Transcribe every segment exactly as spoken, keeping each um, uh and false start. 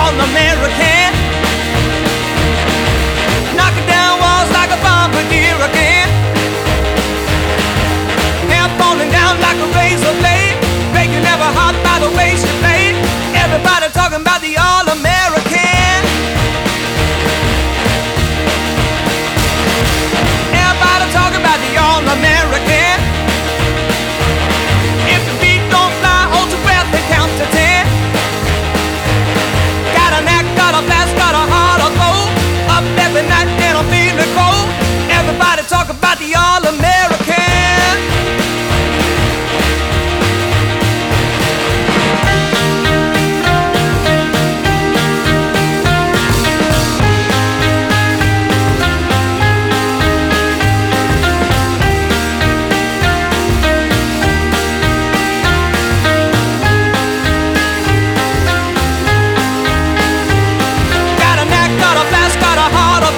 All-American. Knocking down walls like a bombardier again. Hair falling down like a razor blade, breaking every heart by the way she played. Everybody talking about the All-American. Everybody talking about the All-American. If the beat don't fly, hold your breath and count to ten. Got an act, got a blast, got a heart of gold. Up every night and I'm feeling cold. Everybody talk about the All-American.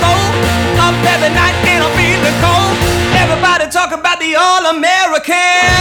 Every night and I'm feeling cold. Everybody talk about the All-American.